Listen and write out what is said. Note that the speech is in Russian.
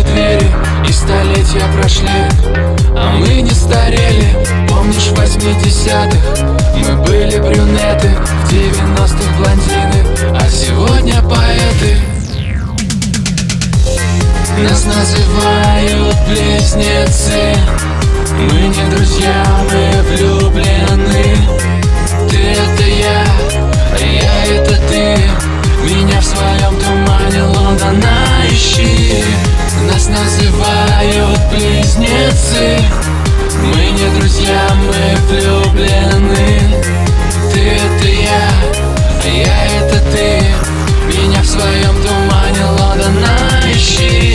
двери, и столетия прошли, а мы не старели. Помнишь, в 80-х мы были брюнеты, в 90-х блондины, а сегодня поэты. Нас называют близнецы, мы не друзья, мы влюблены. Ты — это я, а я — это ты. Меня в своем тумане Лондона ищи. Нас называют близнецы, мы не друзья, мы влюблены. Ты — это я, а я — это ты. Меня в своем тумане Лондона ищи.